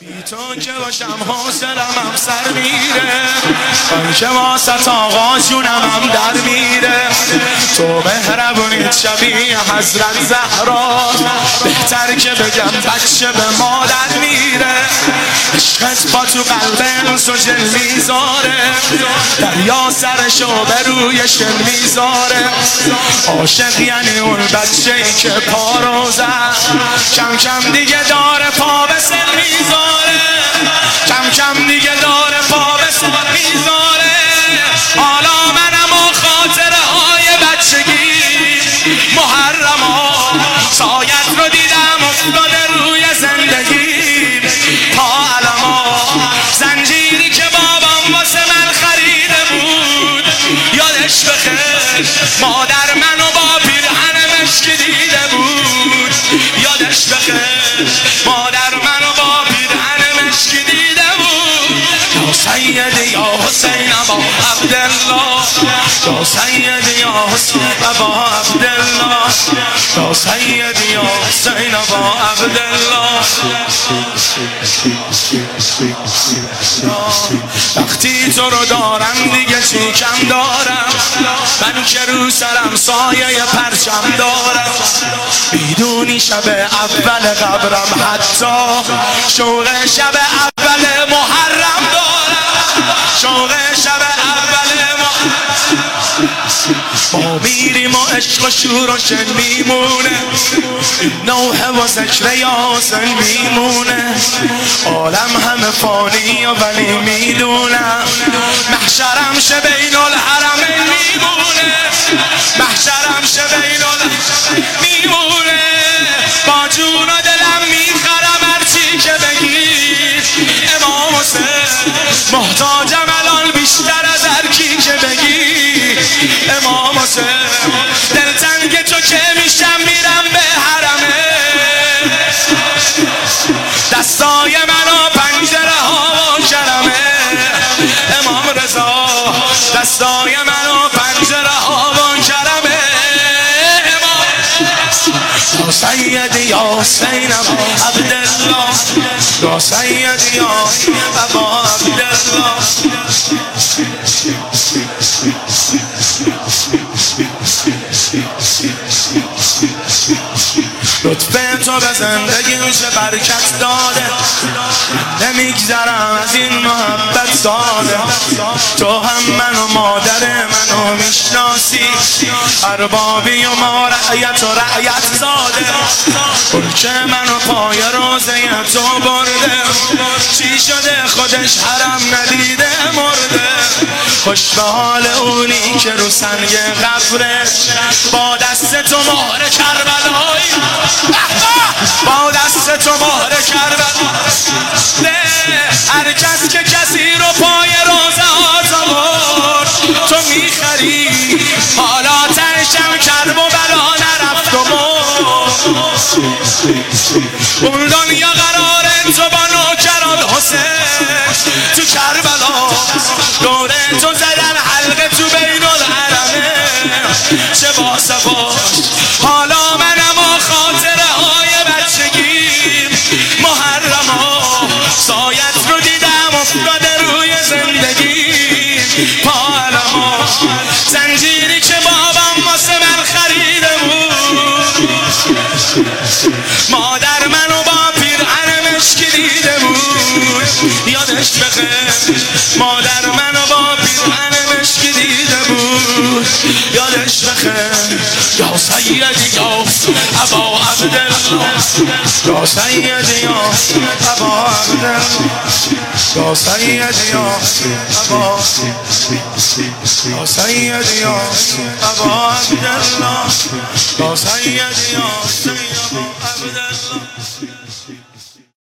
بی تو که باشم حوصلم هم سر میره، من که واسه آقا جونم هم در میره. تو مهربونیت شبیه حضرت زهرا، بهتر که بگم بچه به مادر میره. عشقت با تو قلب انس و جن میذاره، دریا سرشو به روی شن میذاره. عاشق یعنی اون بچه‌ای که پا رو زد، کم کم دیگه داره پا به سن میذاره، کم کم دیگه داره پا به سن میذاره. حالا منم و خاطره های بچگی محرما، سایت رو دیدم افتاده روی زندگی. پا علما زنجیری که بابام واسه من خریده بود، یادش بخیر مادر منو با پیرهن مشکی دیده بود. یادش بخیر مادر منو با پیرهن مشکی دیده بود. یا سید یا حسین ابا عبدالله، یا سید یا حسین ابا عبدالله، یا سید یا حسین ابا عبدالله. وقتی تو رو دارم دیگه چی کم دارم، من که رو سرم سایه پرچم دارم. میدونی شب اول قبرم حتی شوق شب اول محرم دارم، شوق شب اول ما میریم و عشق و شور و شن میمونه، نوحه و ذکر یاسین میمونه. عالم همه فانیه ولی میدونم محشرم شه بین الحرمین میمونه، محشرم شه بین الحرمین میمونه. با جون و دلم میخرم هرچی که بگی امام حسین، محتاجم الان بیشتر از هر کی که بگی امام حسین. دلتنگ تو که میشم میرم به حرمه، دستای منو پنجره ها و کرمه. امام رضا دستای منو پنجره ها و کرمه. یا سید یا حسین ابا عبدالله، یا سید یا ابا عبدالله. لطف تو به زندگیم چه برکت داده، نمیگذرم از این محبت ساده. تو هم من و مادر منو میشناسی، اربابی و ما رعیت و رعیت زاده. که منو پای روزه تو برده، چی شده خودش حرم ندیده مرده. خوش به حال اونی که رو سنگ قبرش با دست تو مهر کربلایی، با دست تو مهر کربلایی. هر کس که کسی رو پای روزه ها برد تو میخری، حالا تنشم کرب و بلا نرفت و مرد. اون دنیا قراره تو با نوکران حسین تو کربلا، دوره تو زدن حلقه تو بین الحرمه. چه باصفاش حالا منم و خاطره های بچگیم محرما، سایت رو دیدم افتاده روی زندگی. پا علما زنجیری که بابام واسه من خریده بود، مادر منو با پیرهن مشکی دیده بود. یادش بخیر مادر منو با پیرهن مشکی دیده بود. یادش بخیر یا سید یا ابا عبدالله، یا سید یا ابا عبدالله، یا سید یا ابا، یا سید یا ابا عبدالله، یا سید یا ابا عبدالله.